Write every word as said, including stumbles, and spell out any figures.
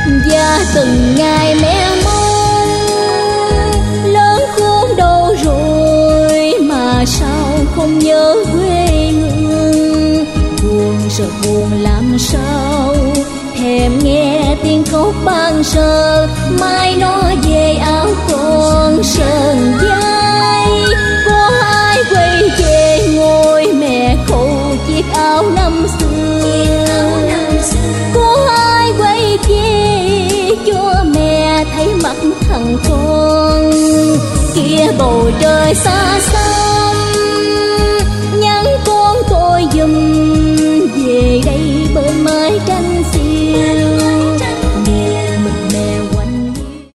Và từng ngày mẹ mong lớn khôn đâu rồi mà sao không nhớ quê hương. Buồn sợ buồn làm sao thèm nghe tiếng khóc ban sơ, mai nó về áo con sơn vai. Có ai quay về ngồi mẹ khâu chiếc áo năm xưa, có ai quay về cho mẹ thấy mặt thằng con kia bầu trời xa xa.